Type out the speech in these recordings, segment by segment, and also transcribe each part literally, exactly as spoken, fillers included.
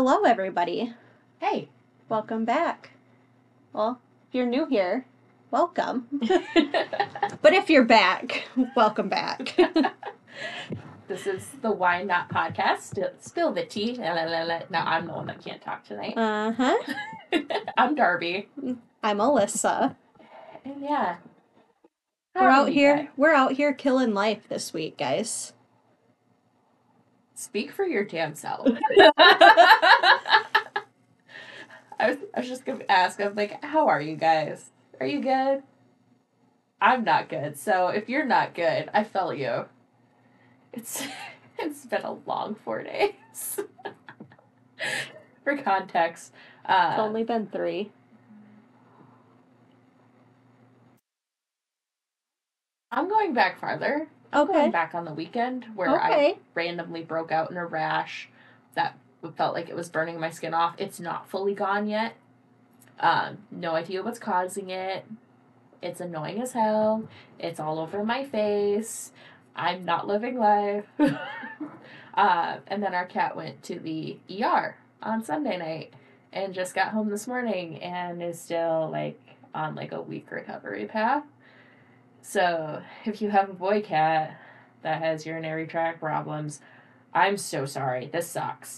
Hello, everybody. Hey. Welcome back. Well, if you're new here, welcome. But if you're back, welcome back. This is the Why Not podcast. Still, spill the tea. No, I'm the one that can't talk tonight. Uh-huh. I'm Darby. I'm Alyssa. And yeah. We're out here. Guys? We're out here killing life this week, guys. Speak for your damn self. I was, I was just going to ask, I'm like, how are you guys? Are you good? I'm not good. So if you're not good, I felt you. It's it's been a long four days. For context. Uh, it's only been three. I'm going back farther. I'm okay. going back on the weekend where okay. I randomly broke out in a rash that felt like it was burning my skin off. It's not fully gone yet. Um, no idea what's causing it. It's annoying as hell. It's all over my face. I'm not living life. uh, and then our cat went to the E R on Sunday night and just got home this morning and is still like on like a week recovery path. So if you have a boy cat that has urinary tract problems, I'm so sorry. This sucks.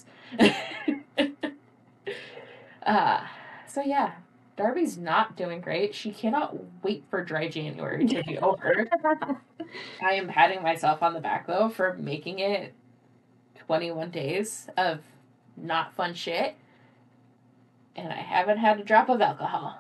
uh, so yeah, Darby's not doing great. She cannot wait for dry January to be over. I am patting myself on the back, though, for making it twenty-one days of not fun shit. And I haven't had a drop of alcohol.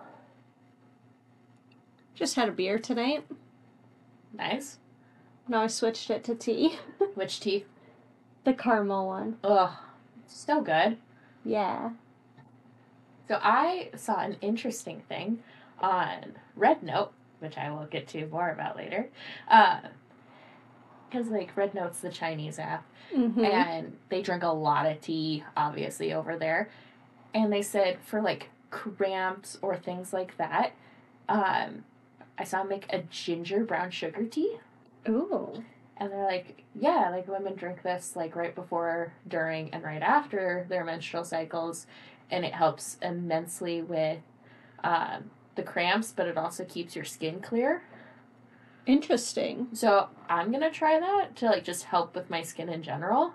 Just had a beer tonight. Nice. Now I switched it to tea. Which tea? The caramel one. Ugh. So good. Yeah. So I saw an interesting thing on Red Note, which I will get to more about later. Because, uh, like, Red Note's the Chinese app. Mm-hmm. And they drink a lot of tea, obviously, over there. And they said for, like, cramps or things like that, um, I saw them make a ginger brown sugar tea. Ooh. And they're like, yeah, like, women drink this, like, right before, during, and right after their menstrual cycles. And it helps immensely with um, the cramps, but it also keeps your skin clear. Interesting. So I'm going to try that to, like, just help with my skin in general.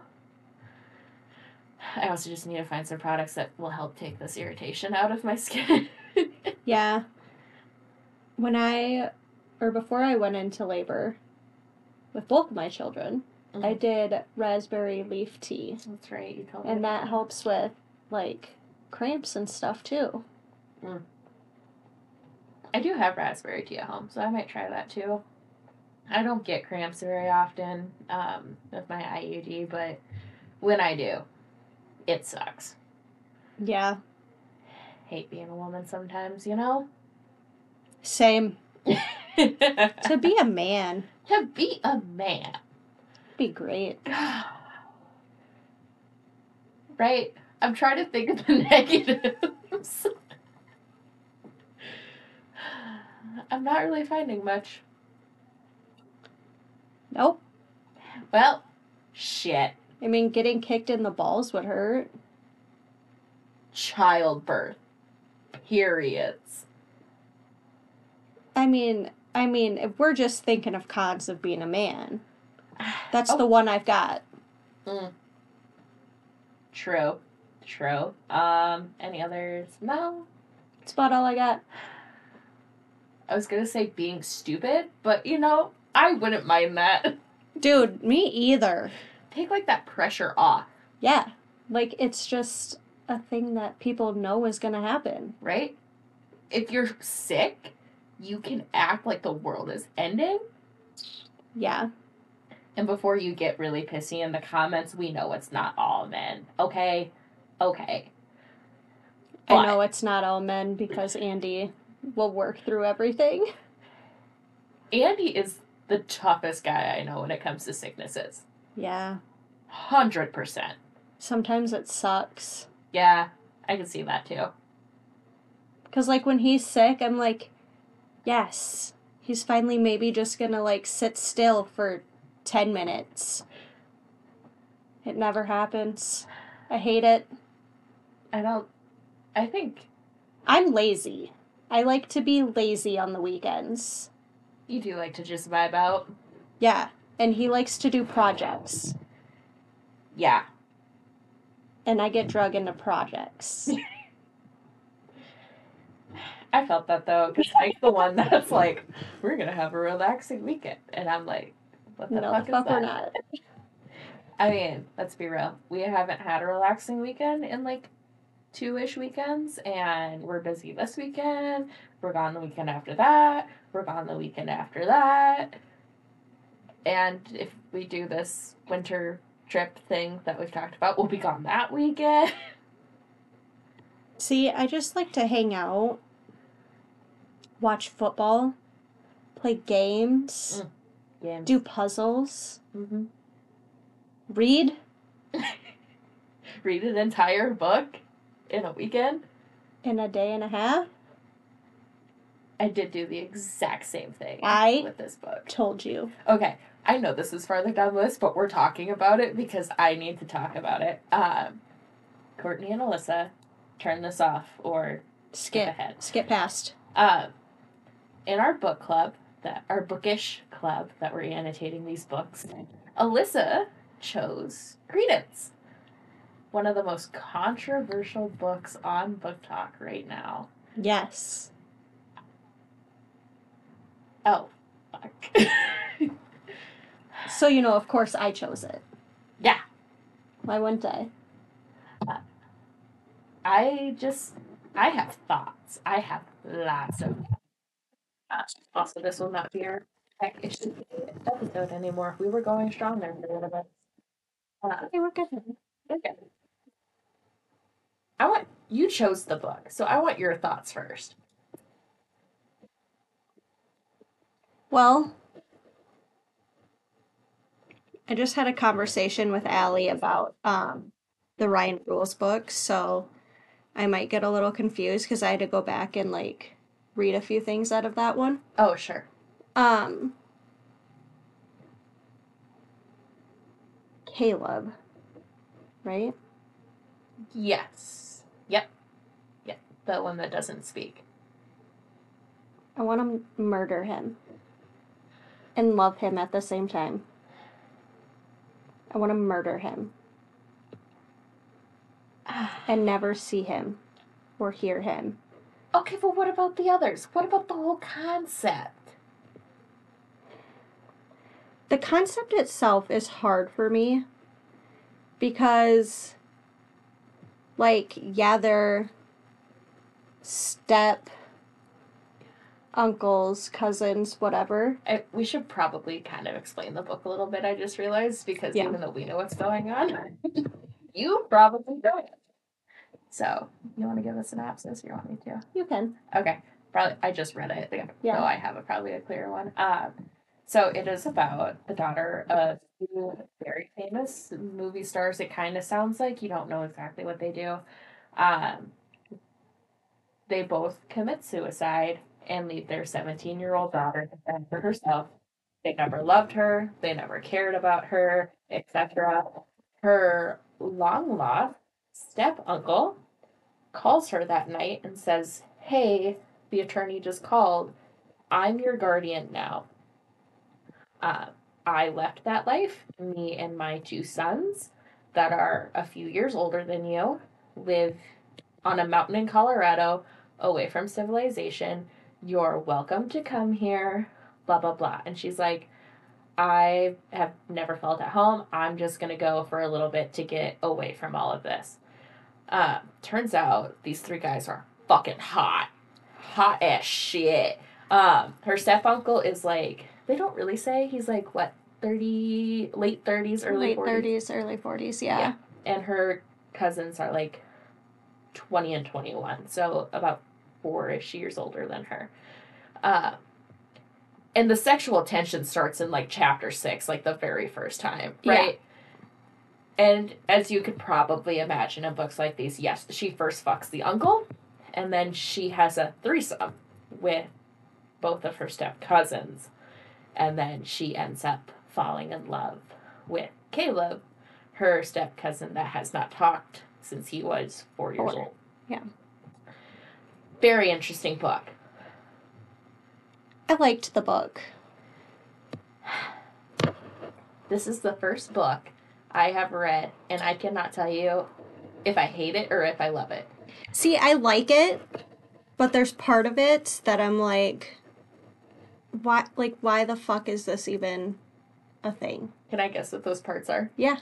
I also just need to find some products that will help take this irritation out of my skin. Yeah. When I, or before I went into labor with both of my children, mm-hmm. I did raspberry leaf tea. That's right. You told me. And that helps with, like, cramps and stuff, too. Mm. I do have raspberry tea at home, so I might try that, too. I don't get cramps very often um, with my I U D, but when I do, it sucks. Yeah. Hate being a woman sometimes, you know? Same. To be a man. To be a man. Be great. Right? I'm trying to think of the negatives. I'm not really finding much. Nope. Well, shit. I mean, getting kicked in the balls would hurt. Childbirth. Periods. I mean, I mean, if we're just thinking of cons of being a man, that's oh. the one I've got. Mm. True. True. Um, any others? No. That's about all I got. I was gonna say being stupid, but, you know, I wouldn't mind that. Dude, me either. Take, like, that pressure off. Yeah. Like, it's just a thing that people know is gonna happen. Right? If you're sick, you can act like the world is ending. Yeah. And before you get really pissy in the comments, we know it's not all men. Okay? Okay. But I know it's not all men because Andy will work through everything. Andy is the toughest guy I know when it comes to sicknesses. Yeah. Hundred percent. Sometimes it sucks. Yeah, I can see that too. Because, like, when he's sick, I'm like, yes, he's finally maybe just gonna, like, sit still for ten minutes. It never happens. I hate it. I don't, I think I'm lazy. I like to be lazy on the weekends. you do like to just vibe out. Yeah, and he likes to do projects. Yeah. And I get drug into projects. I felt that though, because Mike's the one that's like, we're gonna have a relaxing weekend, and I'm like, what the no, fuck the fuck is we're that? not. I mean, let's be real. We haven't had a relaxing weekend in like two-ish weekends, and we're busy this weekend. We're gone the weekend after that. We're gone the weekend after that. And if we do this winter trip thing that we've talked about, we'll be gone that weekend. See, I just like to hang out, watch football, play games, Mm. Games. do puzzles, Mm-hmm. read. Read an entire book in a weekend. In a day and a half. I did do the exact same thing I with this book. Told you. Okay, I know this is farther down the list, but we're talking about it because I need to talk about it. Um, Courtney and Alyssa, turn this off or skip, Skip ahead. Skip past. Um, in our book club, that our bookish club that we're annotating these books, Alyssa chose Credence. One of the most controversial books on Book Talk right now. Yes. Oh, fuck. So, you know, of course I chose it. Yeah. Why wouldn't I? Uh, I just, I have thoughts. I have lots of thoughts. Also, this will not be our issue episode anymore. We were going strong there for a little bit. Uh, Okay, we're good. okay. I want, you chose the book, so I want your thoughts first. Well, I just had a conversation with Allie about um, the Ryan Rules book, so I might get a little confused because I had to go back and like read a few things out of that one. Oh, sure. Um, Caleb, right? Yes. Yep. Yep. The one that doesn't speak. I want to murder him and love him at the same time. I want to murder him and never see him or hear him. Okay, but what about the others? What about the whole concept? The concept itself is hard for me because, like, yeah, they're step uncles, cousins, whatever. I, we should probably kind of explain the book a little bit, I just realized, because Yeah. even though we know what's going on, you probably don't. So, you want to give a synopsis? You want me to? You can. Okay. Probably, I just read it. Yeah. So I have a, probably a clearer one. Um, so it is about the daughter of two very famous movie stars. It kind of sounds like. You don't know exactly what they do. Um, they both commit suicide and leave their seventeen-year-old daughter to fend for herself. They never loved her. They never cared about her, et cetera. Her long-lost step-uncle calls her that night and says, hey, the attorney just called. I'm your guardian now. Uh, I left that life. Me and my two sons that are a few years older than you live on a mountain in Colorado away from civilization. You're welcome to come here, blah, blah, blah. And she's like, I have never felt at home. I'm just going to go for a little bit to get away from all of this. Uh, turns out these three guys are fucking hot. Hot as shit. Um, her step-uncle is like, they don't really say, he's like, what, thirty, late thirties, early Late forties? thirties, early forties, yeah. Yeah. And her cousins are like twenty and twenty-one, so about four-ish years older than her. Uh, and the sexual tension starts in like chapter six, like the very first time, right? Yeah. And as you could probably imagine in books like these, yes, she first fucks the uncle, and then she has a threesome with both of her step cousins, and then she ends up falling in love with Caleb, her step cousin that has not talked since he was four years Four. old. Yeah. Very interesting book. I liked the book. This is the first book I have read, and I cannot tell you if I hate it or if I love it. See, I like it, but there's part of it that I'm like, why, like, why the fuck is this even a thing? Can I guess what those parts are? Yeah.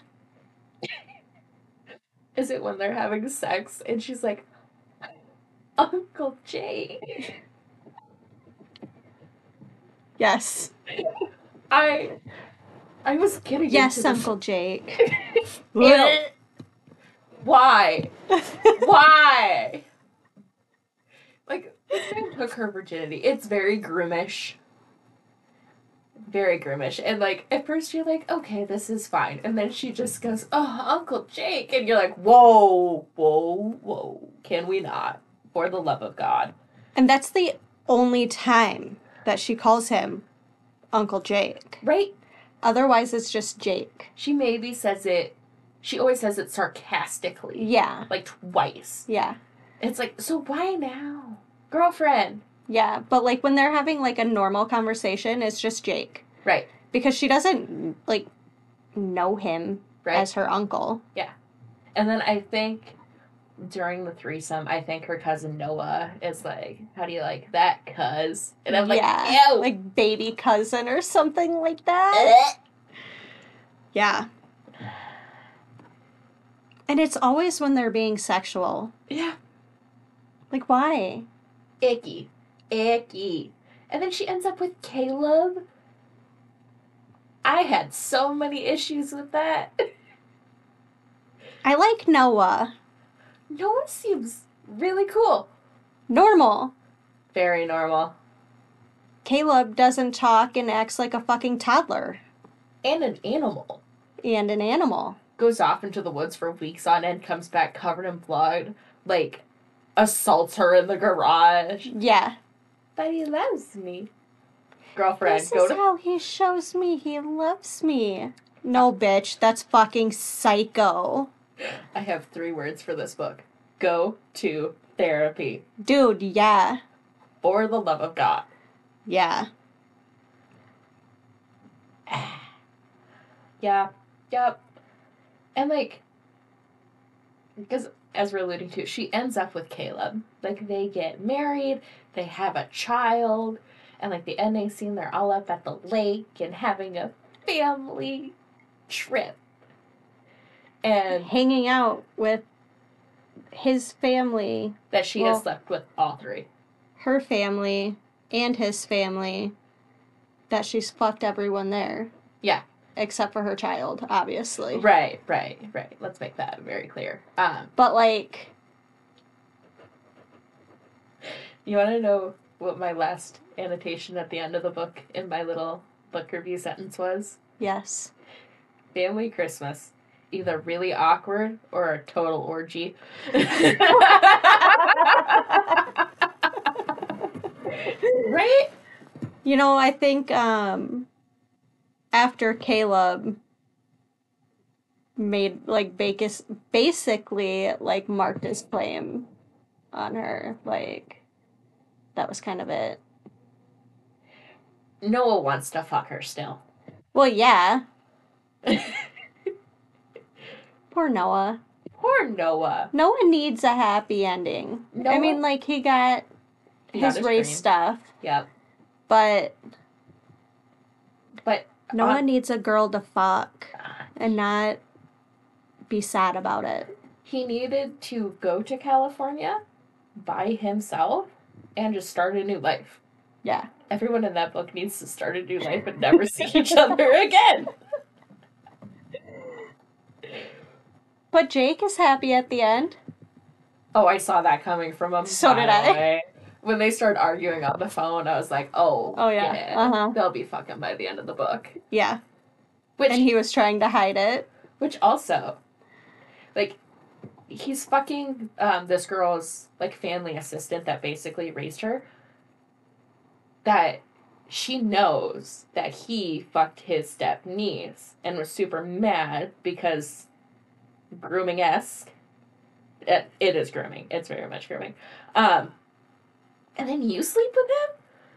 Is it when they're having sex and she's like, Uncle Jake? Yes. I I was getting Yes, into Uncle Jake. Ew. Why? Why? Like, this man took her virginity. It's very groomish. Very groomish. And, like, at first you're like, okay, this is fine. And then she just goes, oh, Uncle Jake. And you're like, whoa, whoa, whoa. Can we not? For the love of God. And that's the only time that she calls him Uncle Jake. Right? Otherwise, it's just Jake. She maybe says it, she always says it sarcastically. Yeah. Like, twice. Yeah. It's like, so why now? Girlfriend. Yeah, but, like, when they're having, like, a normal conversation, it's just Jake. Right. Because she doesn't, like, know him right. as her uncle. Yeah. And then I think during the threesome, I think her cousin Noah is like, how do you like that, cuz? And I'm like, yeah, ew! Like, baby cousin or something like that. Yeah. And it's always when they're being sexual. Yeah. Like, why? Icky. Icky. And then she ends up with Caleb. I had so many issues with that. I like Noah. Noah seems really cool. Normal. Very normal. Caleb doesn't talk and acts like a fucking toddler. And an animal. And an animal. Goes off into the woods for weeks on end, comes back covered in blood, like, assaults her in the garage. Yeah. But he loves me. Girlfriend, this go is to... how he shows me he loves me. No, bitch, that's fucking psycho. I have three words for this book. Go to therapy. Dude, yeah. For the love of God. Yeah. yeah. Yep. And, like, because, as we're alluding to, she ends up with Caleb. Like, they get married, they have a child, and, like, the ending scene, they're all up at the lake and having a family trip. And hanging out with his family. That she well, has slept with all three. Her family and his family. That she's fucked everyone there. Yeah. Except for her child, obviously. Right, right, right. Let's make that very clear. Um, but, like... You want to know what my last annotation at the end of the book in my little book review sentence was? Yes. Family Christmas. Either really awkward or a total orgy. Right? You know, I think um, after Caleb made, like, Bacus, basically, like, marked his claim on her, like, that was kind of it. Noah wants to fuck her still. Well, yeah. Poor Noah. Poor Noah. Noah needs a happy ending. Noah, I mean, like, he got he his, got his race dream. stuff. Yep. But... But... Noah uh, needs a girl to fuck. And not be sad about it. He needed to go to California by himself and just start a new life. Yeah. Everyone in that book needs to start a new life and never see each other again. But Jake is happy at the end. Oh, I saw that coming from a So did I. Away. When they started arguing on the phone, I was like, oh, oh yeah, yeah uh-huh. They'll be fucking by the end of the book. Yeah. Which, and he was trying to hide it. Which also, like, he's fucking um, this girl's, like, family assistant that basically raised her. That she knows that he fucked his step niece and was super mad because grooming-esque. it, it is grooming. It's very much grooming. Um, and then you sleep with him?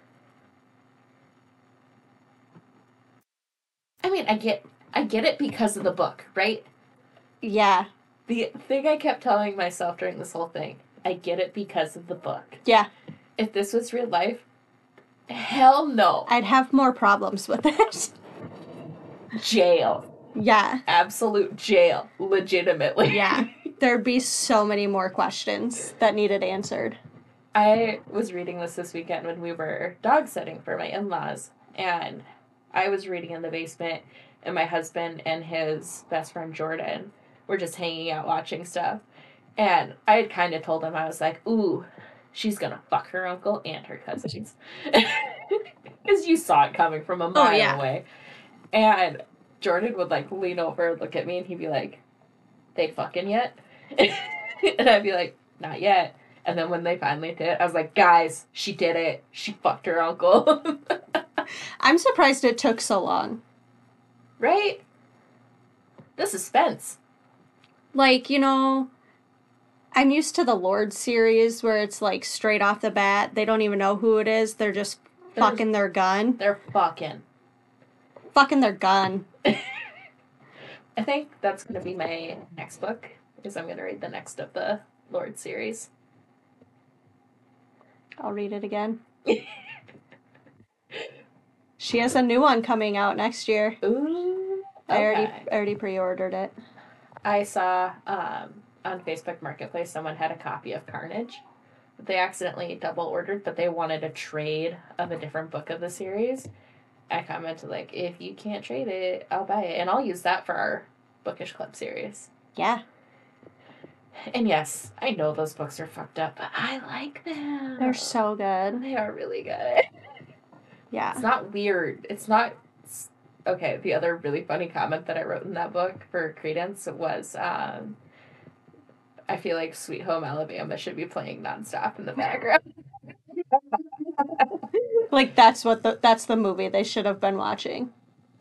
I mean, I get I get it because of the book, right? Yeah. The thing I kept telling myself during this whole thing, I get it because of the book. Yeah. If this was real life, hell no. I'd have more problems with it. Jail. Yeah. Absolute jail. Legitimately. Yeah. There'd be so many more questions that needed answered. I was reading this this weekend when we were dog sitting for my in-laws, and I was reading in the basement, and my husband and his best friend Jordan were just hanging out watching stuff. And I had kind of told him, I was like, ooh, she's gonna fuck her uncle and her cousins. Because you saw it coming from a mile Oh, yeah. away. And Jordan would, like, lean over and look at me, and he'd be like, they fucking yet? And I'd be like, not yet. And then when they finally did, I was like, guys, she did it. She fucked her uncle. I'm surprised it took so long. Right? The suspense. Like, you know, I'm used to the Lord series where it's like straight off the bat. They don't even know who it is. They're just They're fucking their gun. They're fucking. Fucking their gun. I think that's going to be my next book, because I'm going to read the next of the Lord series. I'll read it again. She has a new one coming out next year. Ooh. I okay. already I already pre-ordered it. I saw um, on Facebook Marketplace someone had a copy of Carnage that they accidentally double ordered, but they wanted a trade of a different book of the series. I commented, like, if you can't trade it, I'll buy it. And I'll use that for our Bookish Club series. Yeah. And yes, I know those books are fucked up, but I like them. They're so good. They are really good. Yeah. It's not weird. It's not... It's, okay, the other really funny comment that I wrote in that book for Credence was, um, I feel like Sweet Home Alabama should be playing nonstop in the background. Like, that's what the that's the movie they should have been watching.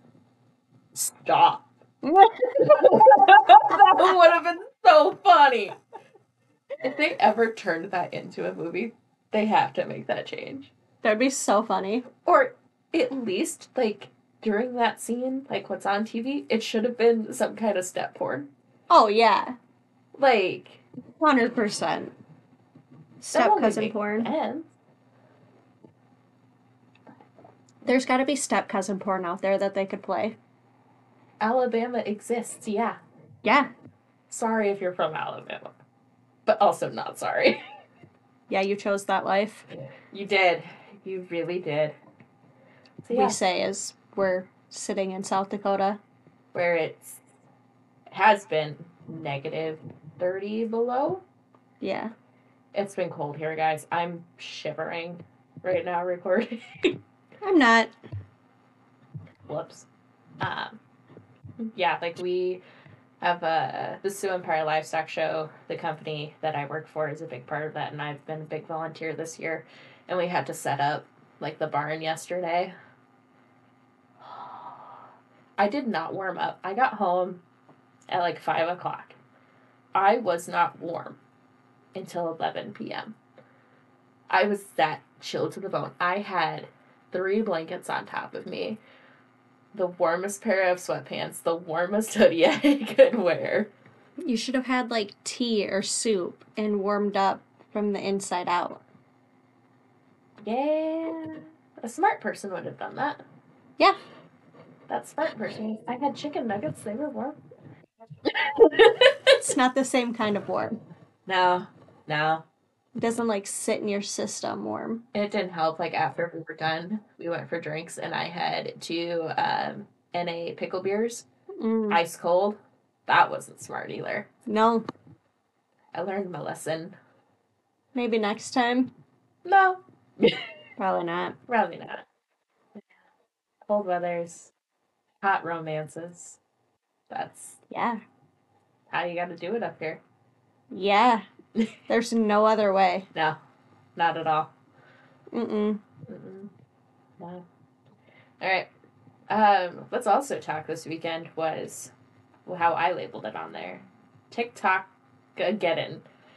Stop. That would have been so funny. If they ever turned that into a movie, they have to make that change. That'd be so funny. Or at least, like, during that scene, like what's on T V, it should have been some kind of step porn. Oh, yeah. Like... one hundred percent. Step cousin porn. Sense. There's gotta be step cousin porn out there that they could play. Alabama exists, yeah. Yeah. Sorry if you're from Alabama. But also not sorry. Yeah, you chose that life. You did. You really did. So, yeah. We say as we're sitting in South Dakota. Where it's has been negative thirty below. Yeah. It's been cold here, guys. I'm shivering right now recording. I'm not. Whoops. Um, yeah, like we have uh, the Sioux Empire Livestock Show. The company that I work for is a big part of that, and I've been a big volunteer this year. And we had to set up, like, the barn yesterday. I did not warm up. I got home at, like, five o'clock. I was not warm until eleven p.m. I was that chilled to the bone. I had three blankets on top of me, the warmest pair of sweatpants, the warmest hoodie I could wear. You should have had, like, tea or soup and warmed up from the inside out. Yeah. A smart person would have done that. Yeah. That smart person. I had chicken nuggets. They were warm. It's not the same kind of warm. No. No. It doesn't, like, sit in your system warm. It didn't help. Like, after we were done, we went for drinks, and I had two um, N A pickle beers, Mm. ice cold. That wasn't smart either. No. I learned my lesson. Maybe next time. No. Probably not. Probably not. Cold weathers, hot romances. That's Yeah. how you gotta do it up here. Yeah. There's no other way. No, not at all. Mm-mm. Mm-mm. No. All right. Um, let's also talk this weekend was how I labeled it on there. TikTok Geddon.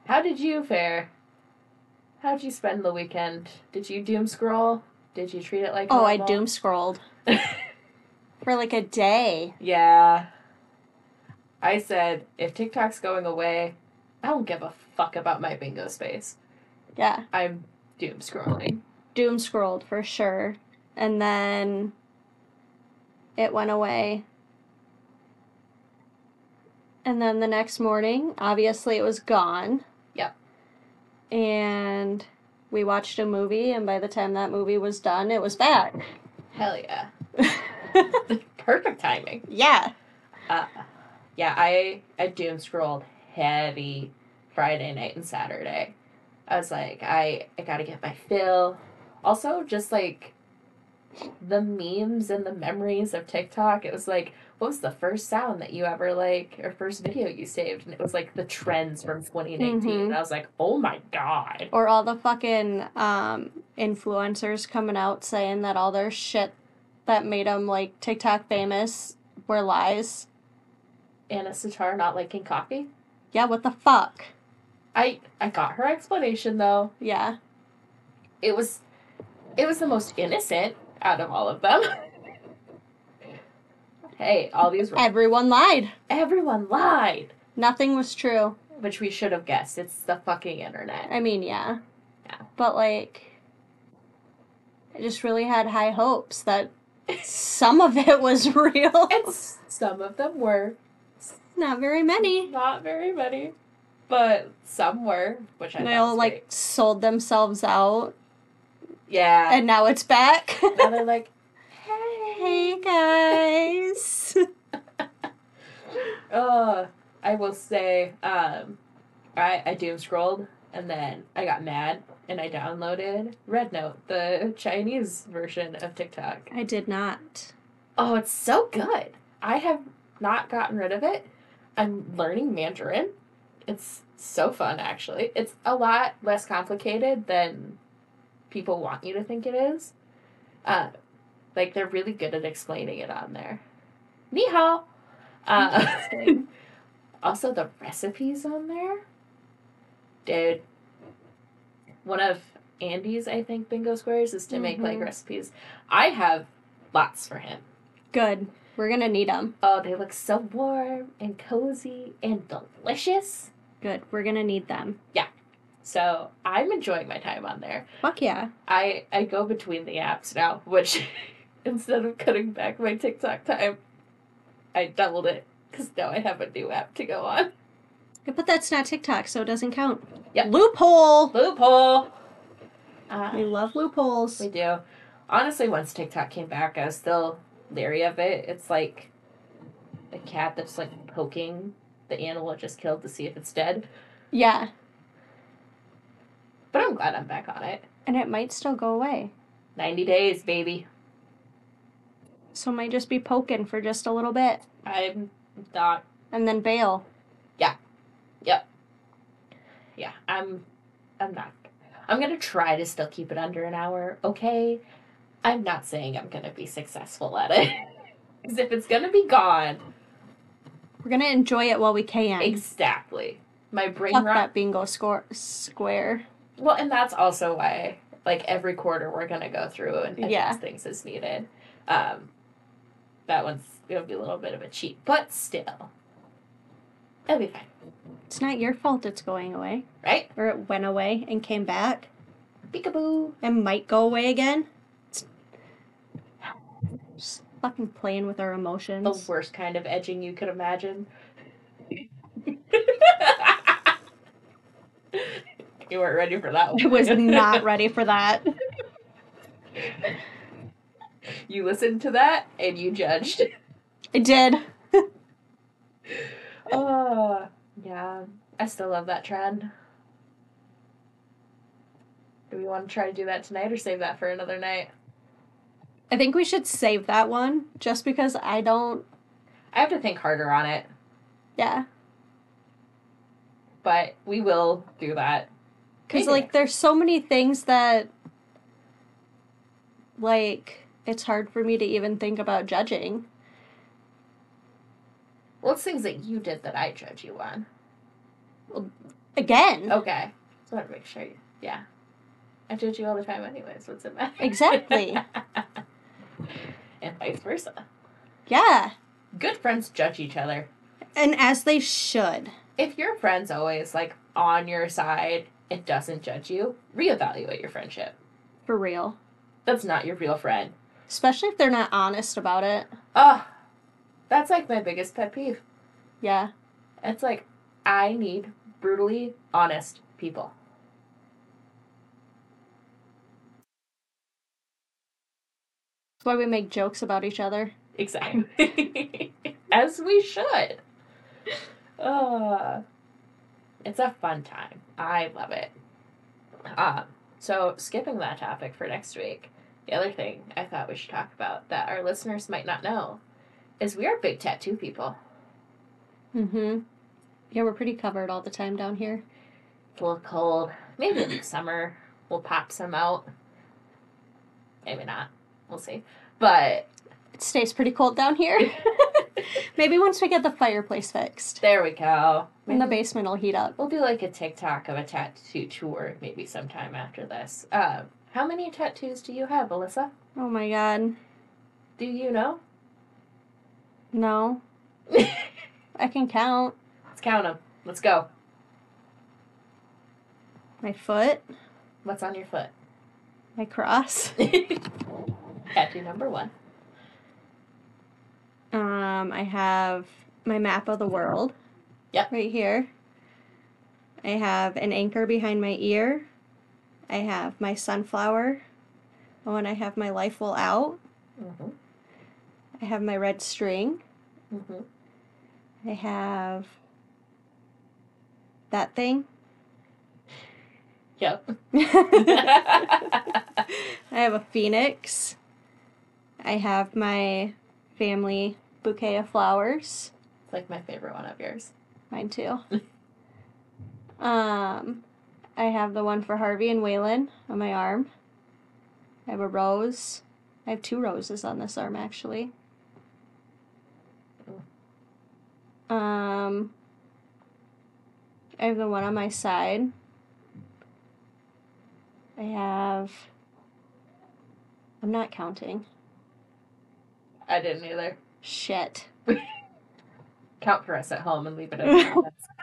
How did you fare? How'd you spend the weekend? Did you doom scroll? Did you treat it like Oh, I normal? doom scrolled for like a day. Yeah. I said, if TikTok's going away, I don't give a fuck about my bingo space. Yeah. I'm doom scrolling. Doom scrolled for sure. And then it went away. And then the next morning, obviously it was gone. Yep. And we watched a movie, and by the time that movie was done, it was back. Hell yeah. Perfect timing. Yeah. Uh, yeah, I, I doom scrolled heavy Friday night and Saturday. I was like, I, I gotta get my fill. Also, just like the memes and the memories of TikTok, it was like, what was the first sound that you ever like, or first video you saved? And it was like the trends from twenty nineteen. Mhm. And I was like, oh my god. Or all the fucking um, influencers coming out saying that all their shit that made them like TikTok famous were lies. Anna Sitar not liking coffee? Yeah, what the fuck? I I got her explanation though. Yeah. It was it was the most innocent out of all of them. Hey, all these were, Everyone lied. everyone lied. Nothing was true. Which we should have guessed. It's the fucking internet. I mean, yeah. Yeah. But like, I just really had high hopes that some of it was real. And some of them were. Not very many. Not very many. But some were, which I And thought they all was like great. sold themselves out, Yeah. and now it's back. now they're like, Hey guys. uh, I will say, um, I, I doom scrolled, and then I got mad, and I downloaded Red Note, the Chinese version of TikTok. I did not. Oh, it's so good. I have not gotten rid of it. I'm learning Mandarin. It's so fun, actually. It's a lot less complicated than people want you to think it is. Uh, like, they're really good at explaining it on there. Ni hao! Uh, Interesting. also, the recipes on there. Dude. One of Andy's, I think, bingo squares is to make, like, Mhm. recipes. I have lots for him. Good. We're gonna need them. Oh, they look so warm and cozy and delicious. Good. We're gonna need them. So I'm enjoying my time on there. Fuck yeah. I, I go between the apps now, which instead of cutting back my TikTok time, I doubled it because now I have a new app to go on. Yeah, but that's not TikTok, so it doesn't count. Yep. Loophole. Loophole! Uh, We love loopholes. we do. Honestly, once TikTok came back, I was still leery of it. It's like a cat that's like poking the animal it just killed to see if it's dead. Yeah. But I'm glad I'm back on it. And it might still go away. ninety days, baby. So it might just be poking for just a little bit. I'm not. And then bail. Yeah, I'm. I'm not. I'm gonna try to still keep it under an hour. Okay, I'm not saying I'm gonna be successful at it. Because if it's gonna be gone, We're gonna enjoy it while we can. exactly. My brain Fuck rot. that bingo score square. Well, and that's also why, like, every quarter we're gonna go through and adjust Yeah. things as needed. Um, that one's gonna be a little bit of a cheat, but still, it'll be fine, It's not your fault it's going away. right? Or it went away and came back Peekaboo. and might go away again. It's just fucking playing with our The emotions. worst kind of edging you could imagine. You weren't ready for that one. I was not ready for that. You listened to that and you judged. I did. Oh, yeah. I still love that trend. Do we want to try to do that tonight or save that for another night? I think we should save that one just because I don't. I have to think harder on it, Yeah. but we will do that. Because, Maybe. like, there's so many things that, like, it's hard for me to even think about judging. Well, it's things that you did that I judge you on. Again. Okay. Just want to make sure. You, yeah. I judge you all the time anyways. What's it matter? Exactly. And vice versa. Yeah. Good friends judge each other. And as they should. If your friend's always, like, on your side and doesn't judge you, reevaluate your friendship. For real. That's not your real friend. Especially if they're not honest about it. Ugh. That's, like, my biggest pet peeve. Yeah. It's like, I need brutally honest people. That's why we make jokes about each other. Exactly. As we should. Uh, it's a fun time. I love it. Um, so, skipping that topic for next week, the other thing I thought we should talk about that our listeners might not know is we are big tattoo people. Mm-hmm. Yeah, we're pretty covered all the time down here. It's a little cold. Maybe in the summer we'll pop some out. Maybe not. We'll see. But it stays pretty cold down here. Maybe once we get the fireplace fixed. There we go. Maybe. And the basement will heat up. We'll do like a TikTok of a tattoo tour maybe sometime after this. Uh, how many tattoos do you have, Alyssa? Oh my god. Do you know? No. I can count. Let's count them. Let's go. My foot. What's on your foot? My cross. Tattoo number one. Um, I have my map of the world. Yep. Right here. I have an anchor behind my ear. I have my sunflower. Oh, and I have my life will out. Mm-hmm. I have my red string. Mm-hmm. I have that thing. Yep. I have a phoenix. I have my family bouquet of flowers. It's like my favorite one of yours. Mine too. um, I have the one for Harvey and Waylon on my arm. I have a rose. I have two roses on this arm, actually. Um, I have the one on my side. I have... I'm not counting. I didn't either. Shit. Count for us at home and leave it at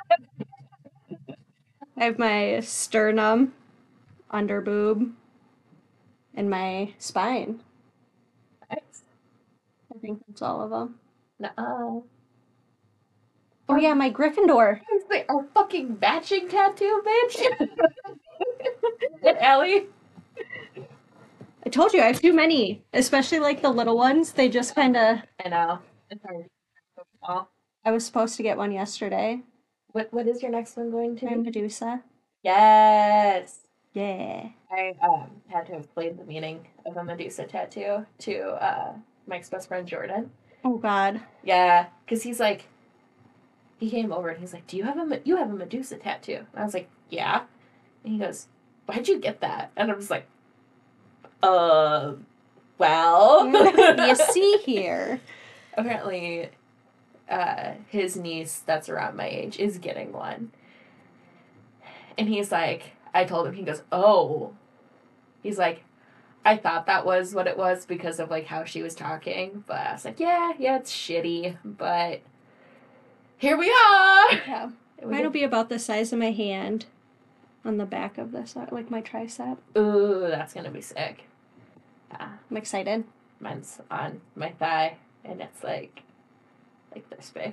I have my sternum, under boob, and my spine. Nice. I think that's all of them. No. Oh yeah, my Gryffindor. They are fucking matching tattoo, bitch. And Ellie. I told you I have too many, especially like the little ones. They just kind of. I know. It's hard. Oh. I was supposed to get one yesterday. What What is your next one going to My be? Medusa. Yes. Yeah. I um had to explain the meaning of a Medusa tattoo to uh Mike's best friend Jordan. Oh God. Yeah, because he's like, he came over and he's like, "Do you have a you have a Medusa tattoo?" And I was like, "Yeah." And he goes, "Why'd you get that?" And I was like, "Uh, well." You see here. Apparently, uh, his niece that's around my age is getting one. And he's like, I told him, he goes, "Oh." He's like, "I thought that was what it was because of, like, how she was talking." But I was like, yeah, yeah, it's shitty. But here we are. Yeah. Mine will be about the size of my hand on the back of this, like my tricep. Ooh, that's going to be sick. Yeah. I'm excited. Mine's on my thigh, and it's, like, like this big.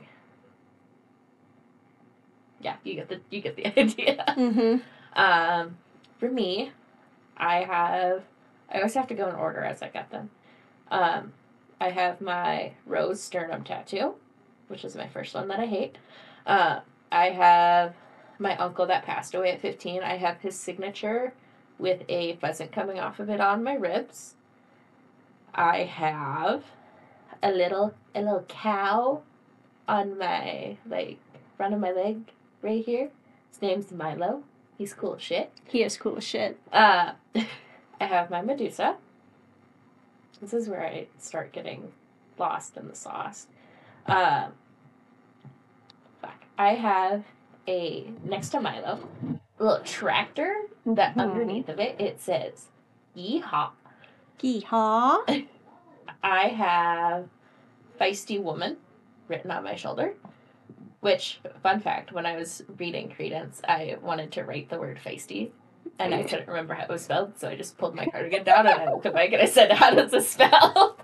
Yeah, you get the you get the idea. Mm-hmm. Um, for me, I have, I always have to go in order as I get them. Um, I have my rose sternum tattoo, which is my first one that I hate. Uh, I have my uncle that passed away at fifteen. I have his signature with a pheasant coming off of it on my ribs. I have a little a little cow on my, like, front of my leg right here. His name's Milo. He's cool as shit. He is cool as shit. Uh, I have my Medusa. This is where I start getting lost in the sauce. Uh, fuck. I have a, next to Milo, a little tractor that Mhm. underneath of it, it says, Yeehaw. Yeehaw. I have Feisty Woman written on my shoulder, which, fun fact, when I was reading Credence, I wanted to write the word feisty, and I couldn't remember how it was spelled, so I just pulled my cardigan down and I looked at Mike and I said, how does it spell?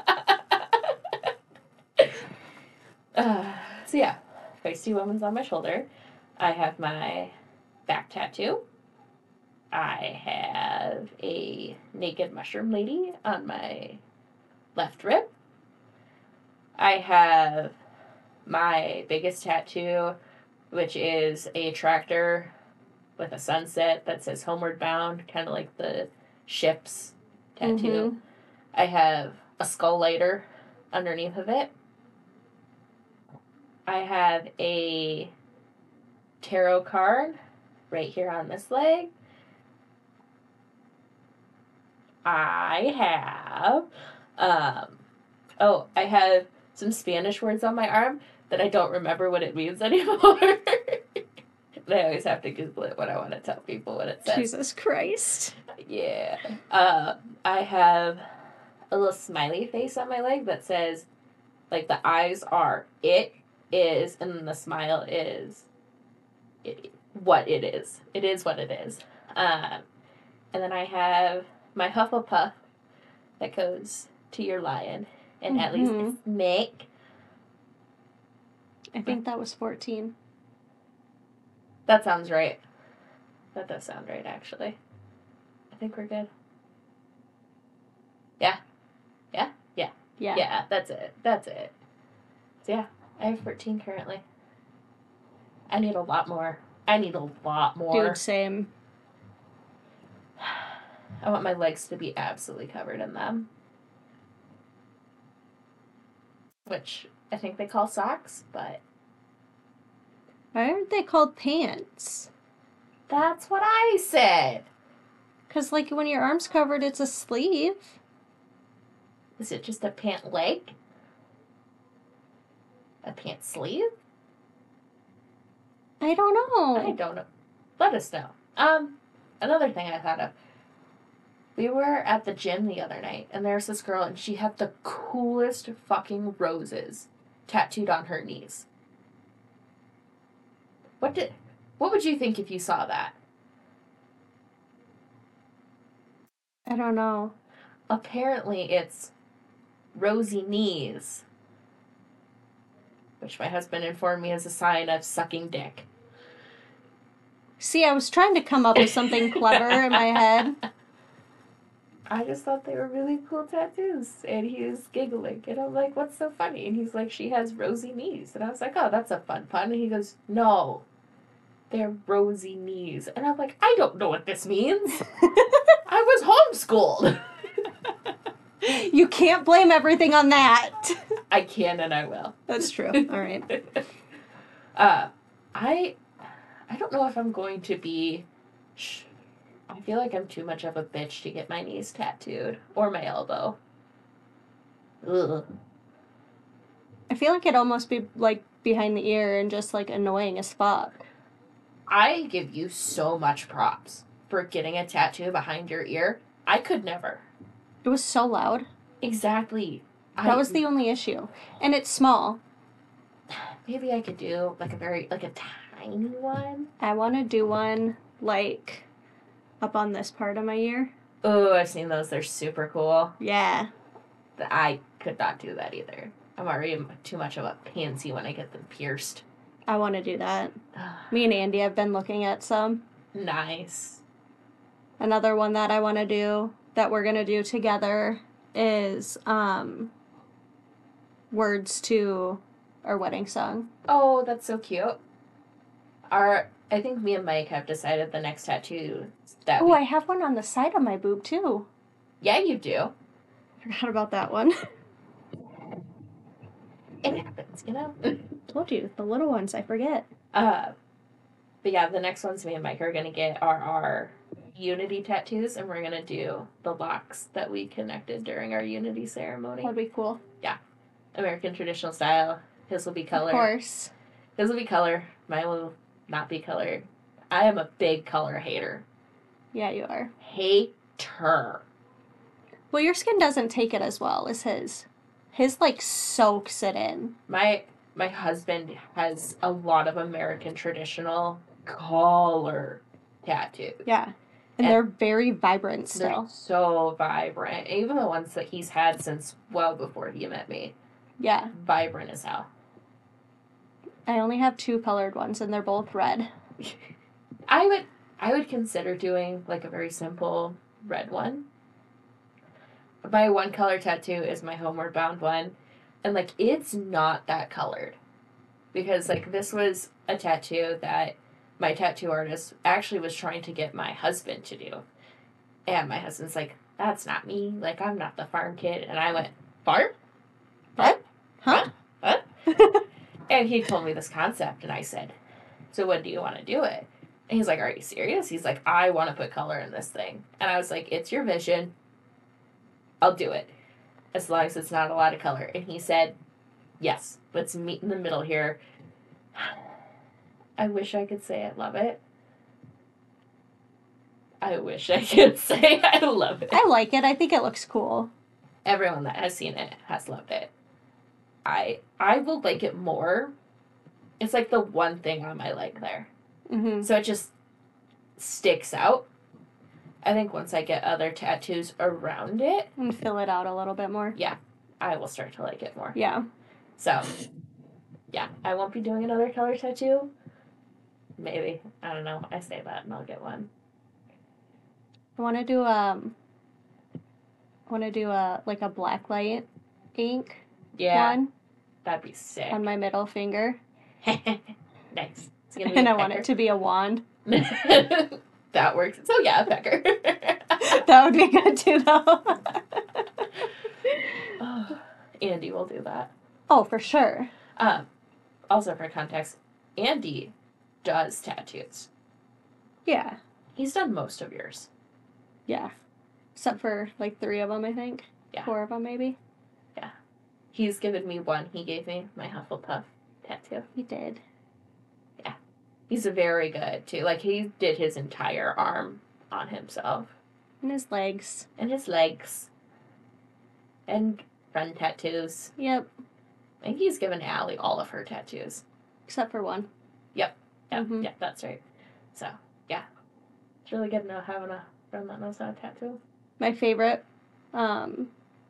uh, so yeah, Feisty Woman's on my shoulder. I have my back tattoo. I have a naked mushroom lady on my left rib. I have my biggest tattoo, which is a tractor with a sunset that says Homeward Bound, kind of like the ship's tattoo. Mhm. I have a skull lighter underneath of it. I have a tarot card right here on this leg. I have, um, oh, I have some Spanish words on my arm that I don't remember what it means anymore. I always have to Google it when I want to tell people what it says. Jesus Christ. Yeah. Uh, I have a little smiley face on my leg that says, like, the eyes are it is, and then the smile is it, what it is. It is what it is. Um, and then I have my Hufflepuff that goes to your lion, and at least Mhm. it's Nick. I think that was fourteen. That sounds right. That does sound right, actually. I think we're good. Yeah. Yeah? Yeah. Yeah. Yeah, that's it. That's it. So yeah, I have fourteen currently. I need a lot more. I need a lot more. Dude, same. I want my legs to be absolutely covered in them. Which I think they call socks, but Why aren't they called pants? that's what I said. Because, like, when your arm's covered, it's a sleeve. Is it just a pant leg? A pant sleeve? I don't know. I don't know. Let us know. Um, another thing I thought of. We were at the gym the other night, and there's this girl, and she had the coolest fucking roses tattooed on her knees. What did, what would you think if you saw that? I don't know. Apparently, it's rosy knees, which my husband informed me is a sign of sucking dick. See, I was trying to come up with something clever in my head. I just thought they were really cool tattoos, and he was giggling, and I'm like, what's so funny? And he's like, she has rosy knees, and I was like, oh, that's a fun pun, and he goes, no, they're rosy knees, and I'm like, I don't know what this means. I was homeschooled. You can't blame everything on that. I can and I will. That's true. All right. uh, I, I don't know if I'm going to be. Sh- I feel like I'm too much of a bitch to get my knees tattooed or my elbow. Ugh. I feel like it'd almost be like behind the ear and just like annoying as fuck. I give you so much props for getting a tattoo behind your ear. I could never. It was so loud. Exactly. That I, was the only issue. And it's small. Maybe I could do like a very, like a tiny one. I want to do one like up on this part of my ear. Oh, I've seen those. They're super cool. Yeah. I could not do that either. I'm already too much of a pansy when I get them pierced. I want to do that. Me and Andy have been looking at some. Nice. Another one that I want to do, that we're going to do together, is um, words to our wedding song. Oh, that's so cute. Our, I think me and Mike have decided the next tattoo that Oh, we... I have one on the side of my boob, too. Yeah, you do. Forgot about that one. It happens, you know? Told you, the little ones, I forget. Uh, but yeah, the next ones me and Mike are going to get are our Unity tattoos, and we're going to do the locks that we connected during our Unity ceremony. That'd be cool. Yeah. American traditional style. His will be color. Of course. His will be color. Mine will not be color. I am a big color hater. Yeah, you are. Hater. Well, your skin doesn't take it as well as his. His, like, soaks it in. My my husband has a lot of American traditional color tattoos. Yeah. And, and they're very vibrant still. They're so vibrant. Even the ones that he's had since well before he met me. Yeah. Vibrant as hell. I only have two colored ones, and they're both red. I would I would consider doing, like, a very simple red one. My one color tattoo is my Homeward Bound one. And, like, it's not that colored. Because, like, this was a tattoo that my tattoo artist actually was trying to get my husband to do. And my husband's like, that's not me. Like, I'm not the farm kid. And I went, farm? What? Huh? What? What? And he told me this concept. And I said, so when do you want to do it? And he's like, are you serious? He's like, I want to put color in this thing. And I was like, it's your vision. I'll do it. As long as it's not a lot of color. And he said, yes, let's meet in the middle here. I wish I could say I love it. I wish I could say I love it. I like it. I think it looks cool. Everyone that has seen it has loved it. I I will like it more. It's like the one thing on my leg there. Mm-hmm. So it just sticks out. I think once I get other tattoos around it. And fill it out a little bit more. Yeah. I will start to like it more. Yeah. So, yeah. I won't be doing another color tattoo. Maybe. I don't know. I say that and I'll get one. I want to do, um... I want to do a, like, a black light ink Yeah. one. That'd be sick. On my middle finger. Nice. And I want it to be a wand. That works. So yeah, a pecker. That would be good too, though. Oh, Andy will do that. Oh, for sure. Um, also for context, Andy does tattoos. Yeah. He's done most of yours. Yeah. Except for, like, three of them, I think. Yeah. Four of them, maybe. Yeah. He's given me one. He gave me my Hufflepuff tattoo. He did. Yeah. He's very good, too. Like, he did his entire arm on himself. And his legs. And his legs. And friend tattoos. Yep. I think he's given Allie all of her tattoos. Except for one. Yep. Yeah, Mm-hmm. yeah, that's right. So, yeah. It's really good to know having a friend that knows how to tattoo. My favorite, um,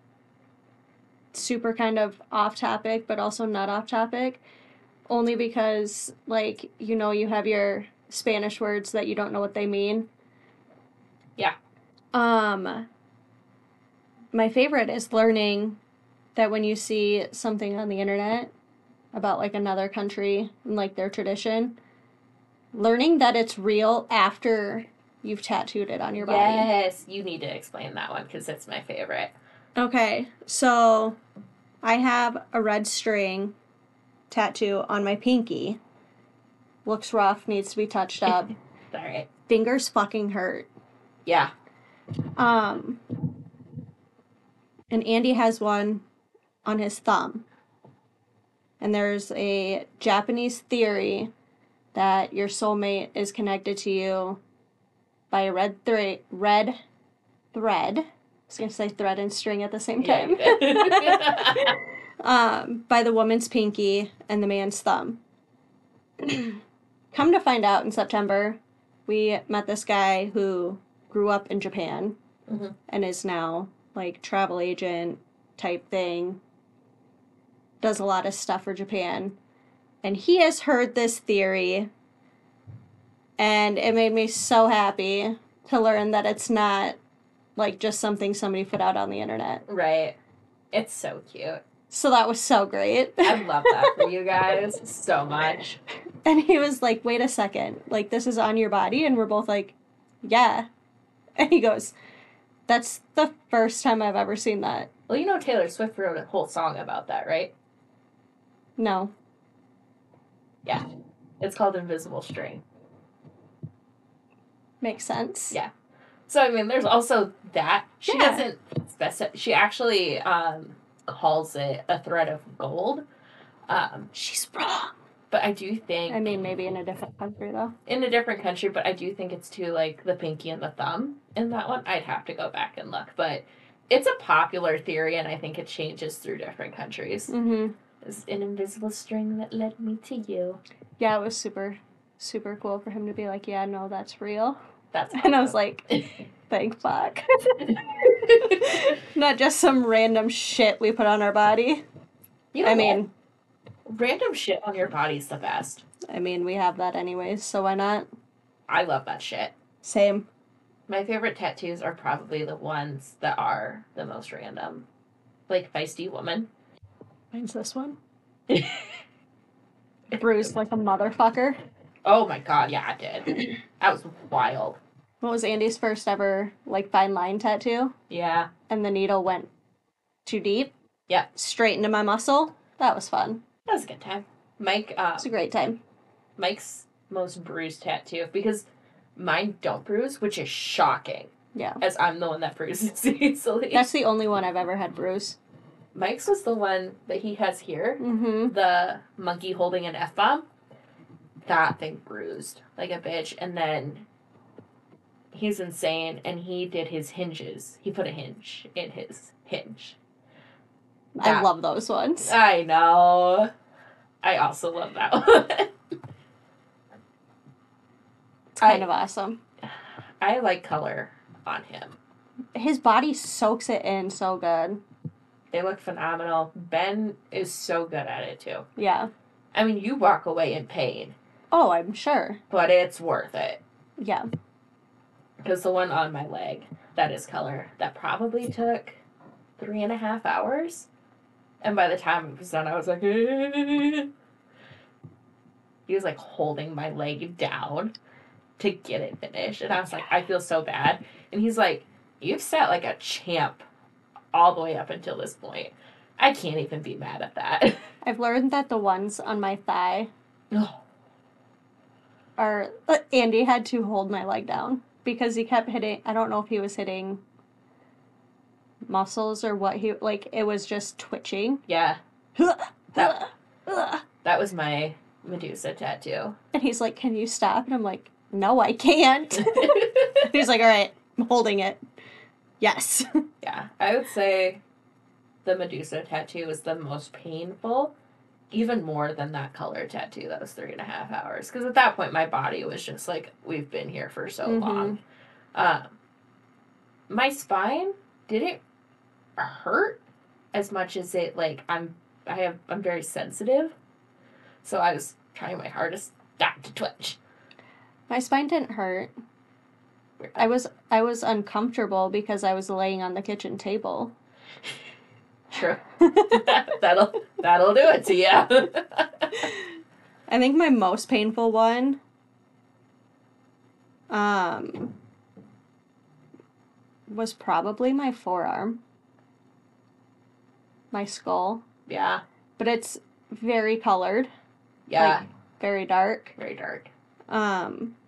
super kind of off topic, but also not off topic, only because, like, you know, you have your Spanish words that you don't know what they mean. Yeah. Um, my favorite is learning that when you see something on the internet about, like, another country and, like, their tradition, learning that it's real after you've tattooed it on your body. Yes, you need to explain that one because it's my favorite. Okay, so I have a red string tattoo on my pinky. Looks rough, needs to be touched up. It's all right. Fingers fucking hurt. Yeah. Um, and Andy has one on his thumb. And there's a Japanese theory that your soulmate is connected to you by a red thread. Red thread. I was going to say thread and string at the same time. Yeah, um, by the woman's pinky and the man's thumb. Come to find out, in September, we met this guy who grew up in Japan mm-hmm. and is now, like, travel agent type thing. Does a lot of stuff for Japan. And he has heard this theory, and it made me so happy to learn that it's not, like, just something somebody put out on the internet. Right. It's so cute. So that was so great. I love that for you guys so much. And he was like, wait a second, like, this is on your body? And we're both like, yeah. And he goes, that's the first time I've ever seen that. Well, you know Taylor Swift wrote a whole song about that, right? No. Yeah. It's called Invisible String. Makes sense. Yeah. So, I mean, there's also that. She Yeah. doesn't specify. She actually um, calls it a thread of gold. Um, She's wrong. But I do think I mean, maybe in a different country though. in a different country, but I do think it's too like the pinky and the thumb in that one. I'd have to go back and look, but it's a popular theory, and I think it changes through different countries. Mm-hmm. It's an invisible string that led me to you. Yeah, it was super, super cool for him to be like, yeah, no, that's real. That's and I was like, thank fuck. Not just some random shit we put on our body. You know I what? mean, random shit on your body's the best. I mean, we have that anyways, so why not? I love that shit. Same. My favorite tattoos are probably the ones that are the most random. Like Feisty Woman. Mine's this one. Bruised like a motherfucker. Oh my god, yeah, I did. That was wild. What was Andy's first ever, like, fine line tattoo? Yeah. And the needle went too deep? Yep. Straight into my muscle? That was fun. That was a good time. Mike, uh, It was a great time. Mike's most bruised tattoo, because mine don't bruise, which is shocking. Yeah. As I'm the one that bruises easily. That's the only one I've ever had bruise. Mike's was the one that he has here. Mm-hmm. The monkey holding an F-bomb. That thing bruised like a bitch. And then he's insane, and he did his hinges. He put a hinge in his hinge. I That- love those ones. I know. I also love that one. It's kind I- of awesome. I like color on him. His body soaks it in so good. They look phenomenal. Ben is so good at it too. Yeah. I mean, you walk away in pain, Oh, I'm sure. but it's worth it. Yeah. Because the one on my leg, that is color, that probably took three and a half hours. And by the time it was done, I was like, eh. He was like holding my leg down to get it finished. And I was like, I feel so bad. And he's like, you've sat like a champ all the way up until this point. I can't even be mad at that. I've learned that the ones on my thigh Oh, are... uh, Andy had to hold my leg down because he kept hitting... I don't know if he was hitting muscles or what he... Like, it was just twitching. yeah. That, That was my Medusa tattoo. and he's like, can you stop? And I'm like, no, I can't. He's like, all right, I'm holding it. Yes. Yeah, I would say the Medusa tattoo was the most painful, even more than that color tattoo that was three and a half hours. Because at that point, my body was just like, we've been here for so Mhm. long. Um, my spine didn't hurt as much as it, like, I'm, I have, I'm very sensitive. So I was trying my hardest not to twitch. My spine didn't hurt. I was I was uncomfortable because I was laying on the kitchen table. True. that'll, that'll do it to you. I think my most painful one um was probably my forearm. My skull. Yeah. But it's very colored, Yeah. Like- very dark. Very dark. Um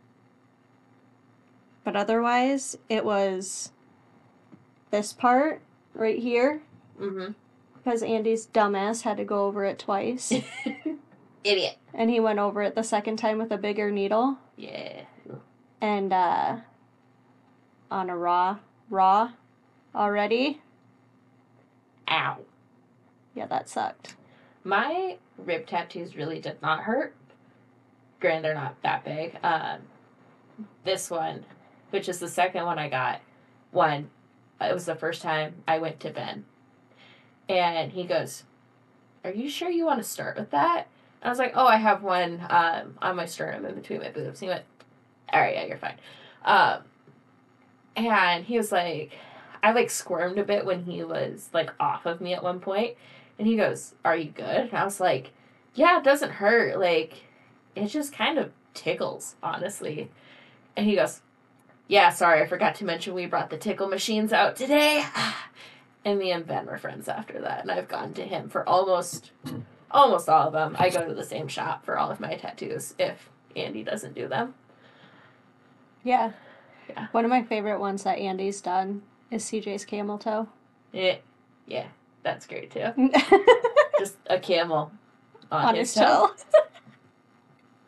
but otherwise it was this part right here Mm-hmm. because Andy's dumbass had to go over it twice. Idiot. And he went over it the second time with a bigger needle. Yeah. And, uh, on a raw, raw already. Ow. Yeah, that sucked. My rib tattoos really did not hurt. Granted, they're not that big. Um, this one, which is the second one I got, one, it was the first time I went to Ben. And he goes, are you sure you want to start with that? And I was like, oh, I have one um, on my sternum in between my boobs. And he went, all right, yeah, you're fine. Um, and he was like, I like squirmed a bit when he was like off of me at one point. And he goes, are you good? And I was like, yeah, it doesn't hurt. Like, it just kind of tickles, honestly. And he goes, yeah, sorry, I forgot to mention we brought the tickle machines out today. And me and Ben were friends after that. And I've gone to him for almost, almost all of them. I go to the same shop for all of my tattoos if Andy doesn't do them. Yeah. Yeah. One of my favorite ones that Andy's done is C J's camel toe. Yeah, yeah, that's great too. Just a camel on, On his, his toe. toe.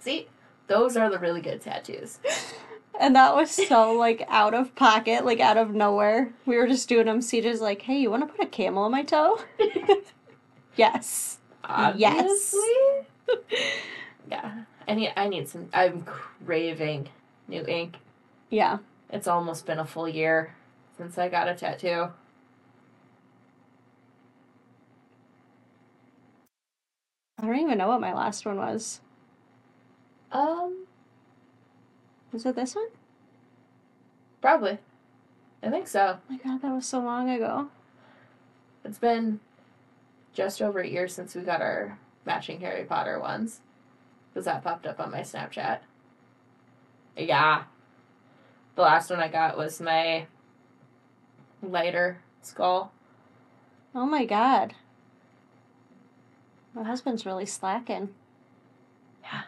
See, those are the really good tattoos. And that was so, like, out of pocket, like, out of nowhere. We were just doing them. C J's like, hey, you want to put a camel on my toe? Yes. Obviously. Yes. Yeah. I need, I need some, I'm craving new ink. Yeah. It's almost been a full year since I got a tattoo. I don't even know what my last one was. Um, Was it this one? probably. I think so. Oh my god, that was so long ago. It's been just over a year since we got our matching Harry Potter ones. Because that popped up on my Snapchat. Yeah. The last one I got was my lighter skull. Oh my god. My husband's really slacking. Yeah.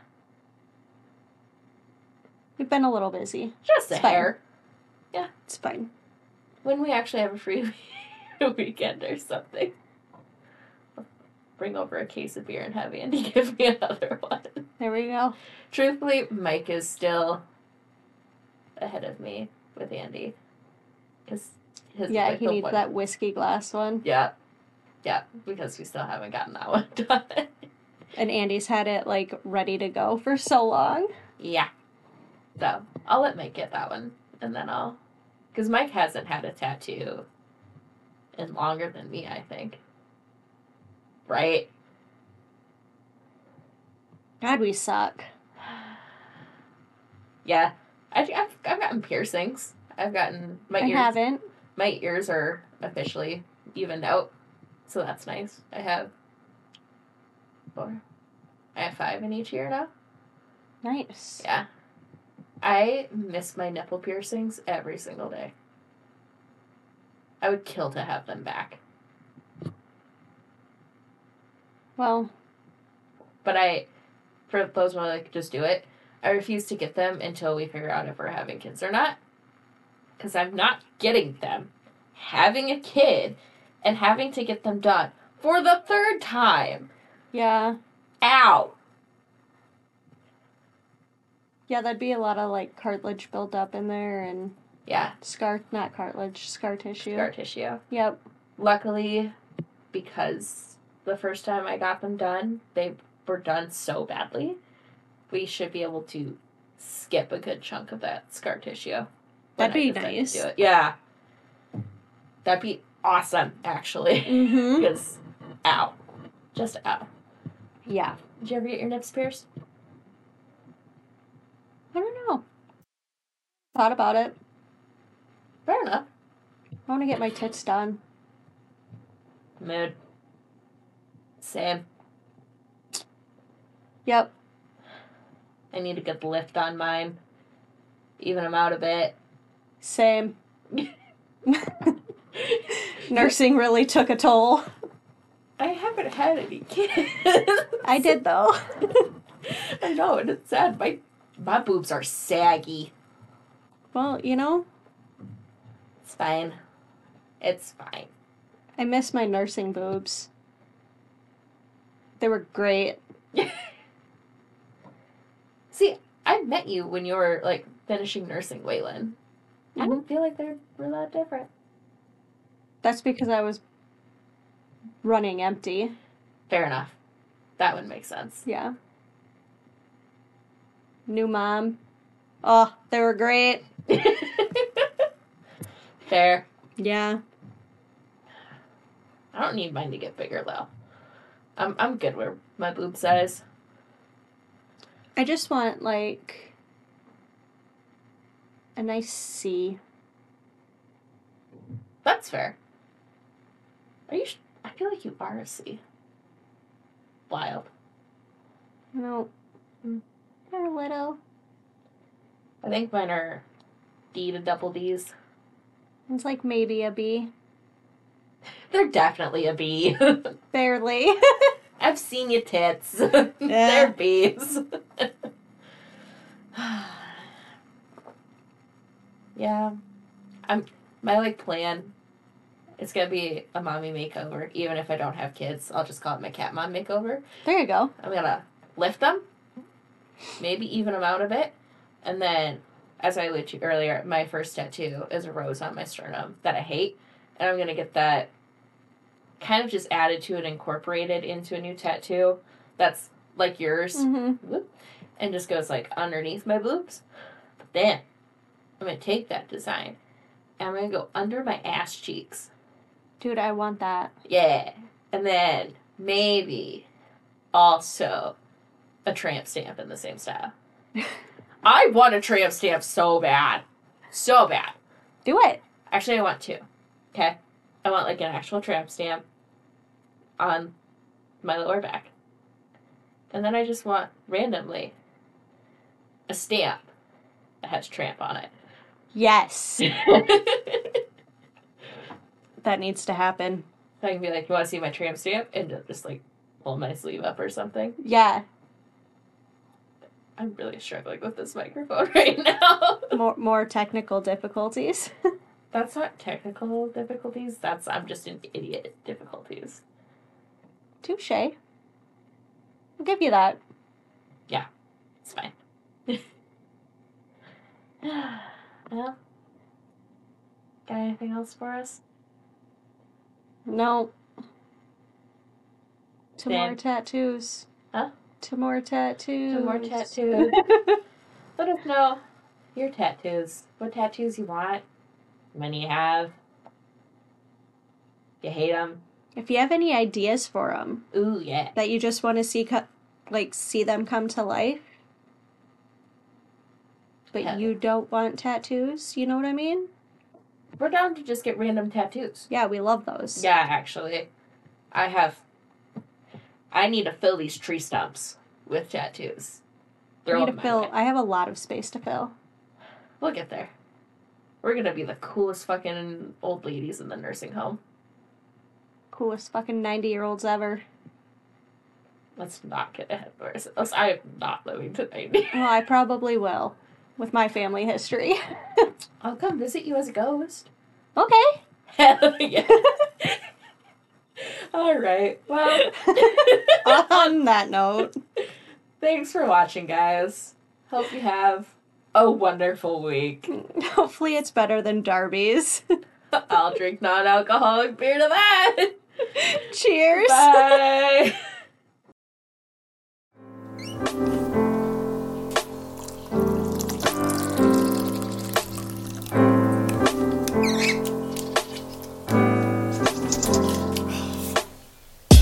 We've been a little busy. Just a It's fine. hair. Yeah, it's fine. When we actually have a free weekend or something, I'll bring over a case of beer and have Andy give me another one. There we go. Truthfully, Mike is still ahead of me with Andy. Because his Yeah, like, he the needs one- that whiskey glass one. Yeah. Yeah, because we still haven't gotten that one done. And Andy's had it, like, ready to go for so long. Yeah. So, I'll let Mike get that one, and then I'll... Because Mike hasn't had a tattoo in longer than me, I think. Right? God, we suck. Yeah. I, I've, I've gotten piercings. I've gotten... My I ears, haven't. My ears are officially evened out, so that's nice. I have four. I have five in each ear now. Nice. Yeah. I miss my nipple piercings every single day. I would kill to have them back. Well, But I, for those who like just do it, I refuse to get them until we figure out if we're having kids or not. Because I'm not getting them. Having a kid and having to get them done for the third time. yeah. Ow! Yeah, that'd be a lot of, like, cartilage built up in there and Yeah, scar, not cartilage, scar tissue. scar tissue. Yep. Luckily, because the first time I got them done, they were done so badly, we should be able to skip a good chunk of that scar tissue. when That'd I be decide to nice. do it. Yeah. That'd be awesome, actually. Mm-hmm. Because, ow. Just ow. Yeah. Did you ever get your nips pierced? I don't know. Thought about it. Fair enough. I want to get my tits done. Mood. Same. Yep. I need to get the lift on mine. Even them out a bit. Same. Nursing really took a toll. I haven't had any kids. I did, though. I know, and it's sad. My my boobs are saggy. Well, you know, It's fine. It's fine. I miss my nursing boobs. They were great. See, I met you when you were, like, finishing nursing Waylon. I Mhm. don't feel like they were that different. That's because I was running empty. Fair enough. That would make sense. Yeah. New mom. Oh, they were great. Fair. Yeah. I don't need mine to get bigger, though. I'm I'm good with my boob size. I just want, like, a nice C. That's fair. Are you... Sh- I feel like you are a C. Wild. No. Mm. They're little. I think mine are D to double Ds. It's like maybe a B. They're definitely a B. Barely. I've seen your tits. They're B's. Yeah. I'm my like plan. It's gonna be a mommy makeover. Even if I don't have kids, I'll just call it my cat mom makeover. There you go. I'm gonna lift them, maybe even amount of it. And then, as I alluded to earlier, my first tattoo is a rose on my sternum that I hate. And I'm going to get that kind of just added to and incorporated into a new tattoo that's like yours. Mm-hmm. Whoop, and just goes like underneath my boobs. But then, I'm going to take that design and I'm going to go under my ass cheeks. Dude, I want that. Yeah. And then maybe also a tramp stamp in the same style. I want a tramp stamp so bad. So bad. Do it. Actually, I want two. Okay? I want like an actual tramp stamp on my lower back. And then I just want randomly a stamp that has tramp on it. Yes. That needs to happen. So I can be like, you want to see my tramp stamp? And just like pull my sleeve up or something. Yeah. I'm really struggling with this microphone right now. More more technical difficulties. That's not technical difficulties. That's I'm just an idiot difficulties. Touche. I'll give you that. Yeah, it's fine. Well, got anything else for us? No. Two Dan. more tattoos. Huh? Two more tattoos. Two more tattoos. Let us know your tattoos. What tattoos you want? How many you have? You hate them? If you have any ideas for them Ooh, yeah. that you just want to see, co- like see them come to life, but Yeah. you don't want tattoos, you know what I mean? We're down to just get random tattoos. Yeah, we love those. Yeah, actually. I have... I need to fill these tree stumps with tattoos. I Throw need to them my fill. way. I have a lot of space to fill. We'll get there. We're gonna be the coolest fucking old ladies in the nursing home. Coolest fucking ninety year olds ever. Let's not get ahead of ourselves. I am not living to ninety. Well, I probably will, with my family history. I'll come visit you as a ghost. Okay. Hell yeah. All right. Well, On that note, thanks for watching, guys. Hope you have a wonderful week. hopefully it's better than Darby's. I'll drink non-alcoholic beer to that. Cheers. Bye.